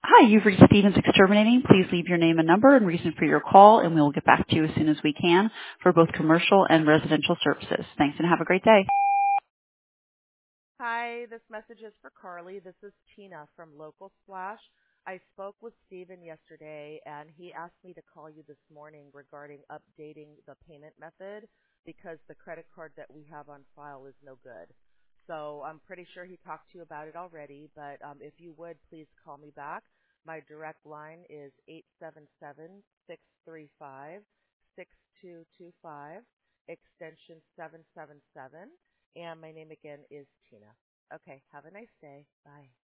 Hi, you've reached Stevens Exterminating. Please leave your name and number and reason for your call, and we will get back to you as soon as we can for both commercial and residential services. Thanks, and have a great day. Hi, this message is for Carly. This is Tina from Local Splash. I spoke with Steven yesterday, and he asked me to call you this morning regarding updating the payment method because the credit card that we have on file is no good. So I'm pretty sure he talked to you about it already, but if you would, please call me back. My direct line is 877-635-6225, extension 777. And my name again is Tina. Okay, have a nice day. Bye.